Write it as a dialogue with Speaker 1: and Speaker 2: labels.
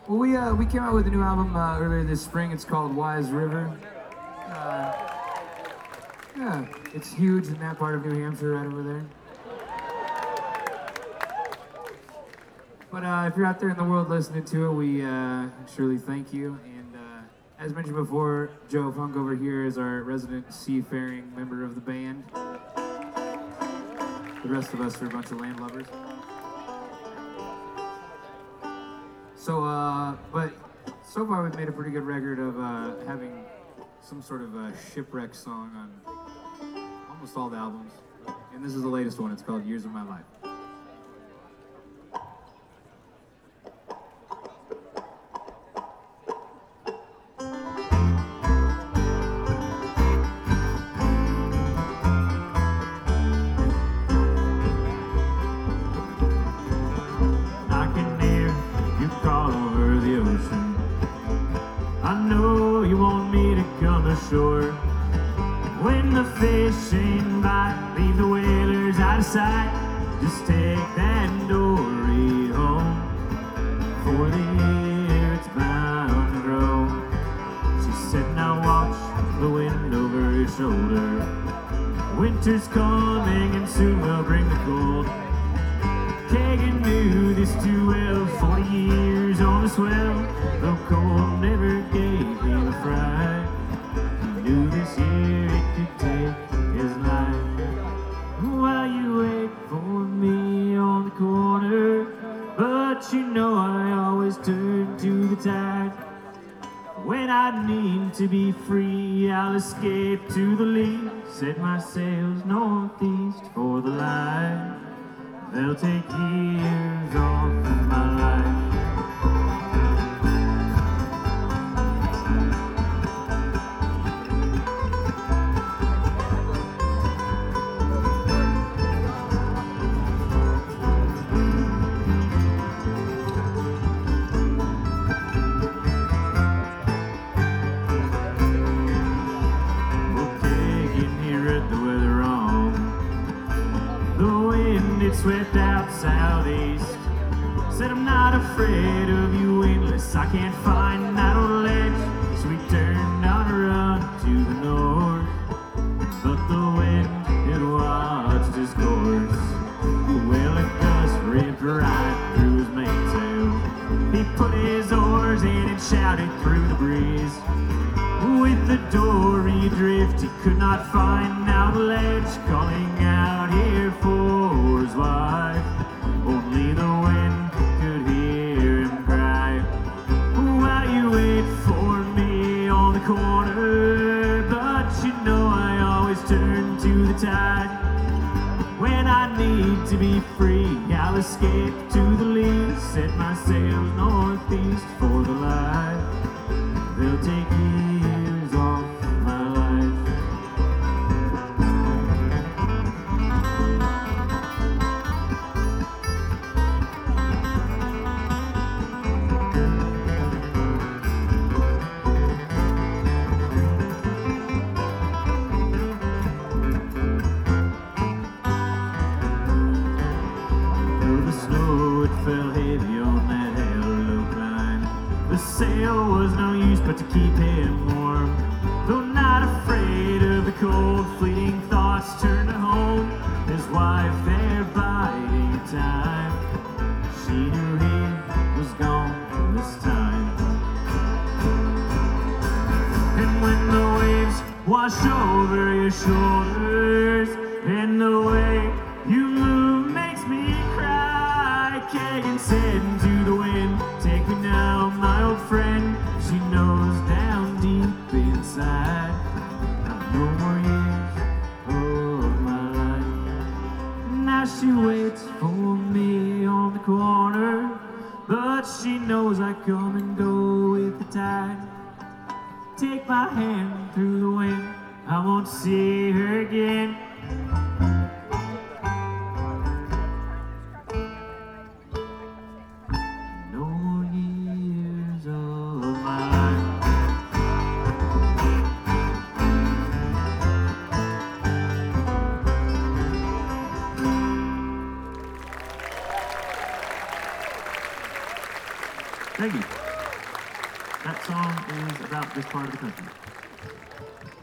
Speaker 1: Well, we came out with a new album earlier this spring. It's called Wise River. Uh, yeah, it's huge in that part of New Hampshire, right over there. But if you're out there in the world listening to it, we surely thank you. And as mentioned before, Joe Funk over here is our resident seafaring member of the band. The rest of us are a bunch of landlubbers. So, but so far we've made a pretty good record of having some sort of a shipwreck song on almost all the albums. And this is the latest one. It's called Years of My Life.
Speaker 2: Shore. When the fish ain't bite, leave the whalers out of sight. Just take that dory home. For the year it's bound to grow. She said, now watch the wind over your shoulder. Winter's coming and soon will bring the cold. Kagan knew this too well. 40 years on the swell, though cold never gave him a fright. Knew this year it could take his life. While you wait for me on the corner, but you know I always turn to the tide. When I need to be free, I'll escape to the lee. Set my sails northeast for the light. They'll take years off of my life. It swept out southeast. Said I'm not afraid of you endless. I can't find that old ledge. So we turned on a run to the north. But the wind had watched his course. Well, a gust ripped right through his mainsail. He put his oars in and shouted through the breeze. With the dory adrift, he could not find now the ledge, calling out here for his wife. Only the wind could hear him cry. While you wait for me on the corner, but you know I always turn to the tide. When I need to be free, I'll escape to the lee. Set my sails northeast for the light. They'll take years off my life. Through the snow it fell heavy on that hello climb. The sail was no use but to keep him warm. Though not afraid of the cold, fleeting thoughts turned to home. His wife there biding time. She knew he was gone this time. And when the waves wash over your shoulders, and the way you move makes me cry, Kagan said to the wind, take me now, my old friend. She knows down deep inside I've no more years of my life. Now she waits for me on the corner, but she knows I come and go with the tide. Take my hand through the wind, I won't see her again. Thank you. That song is about this part of the country.